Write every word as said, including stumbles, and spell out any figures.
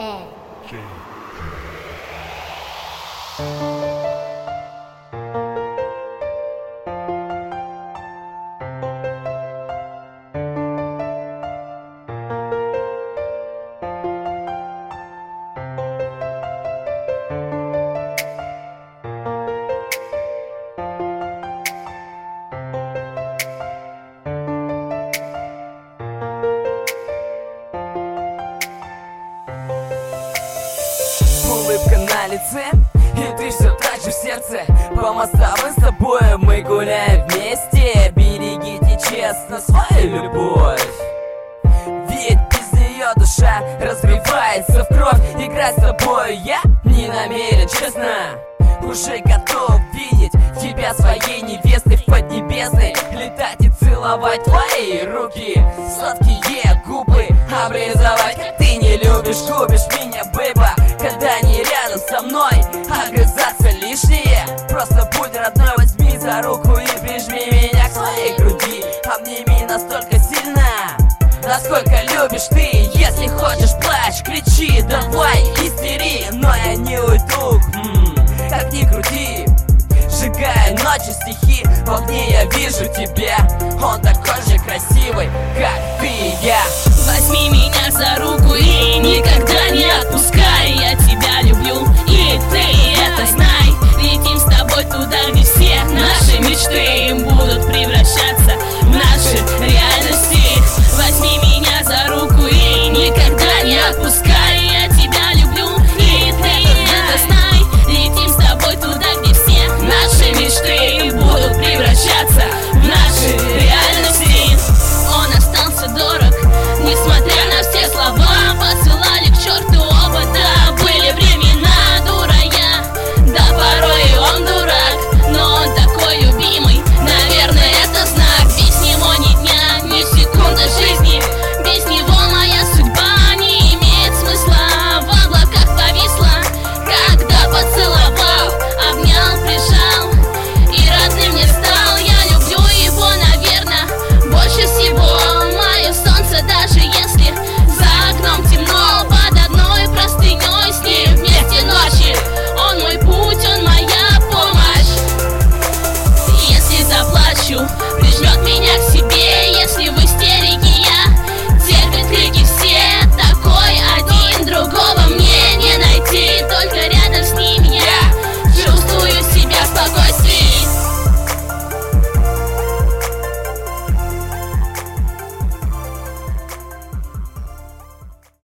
Улыбка на лице, и ты все так же в сердце. По мостовым с тобой мы гуляем вместе. Берегите честно свою любовь, ведь без нее душа разбивается в кровь. Играть с тобой я не намерен, честно. Уже готов видеть тебя своей невестой в Поднебесной, летать и целовать твои руки, сладкие губы облизывать. Как ты не любишь, губишь меня, бэйба, когда не рядом со мной, огрызаться лишнее. Просто будь родной, возьми за руку и прижми меня к своей груди. Обними настолько сильно, насколько любишь ты. Если хочешь, плачь, кричи, давай, истери, но я не уйду. М-м, как ни крути, сжигая ночью стихи, в огне я вижу тебя. Он такой же красивый, как ты и я. Возьми меня за руку и никогда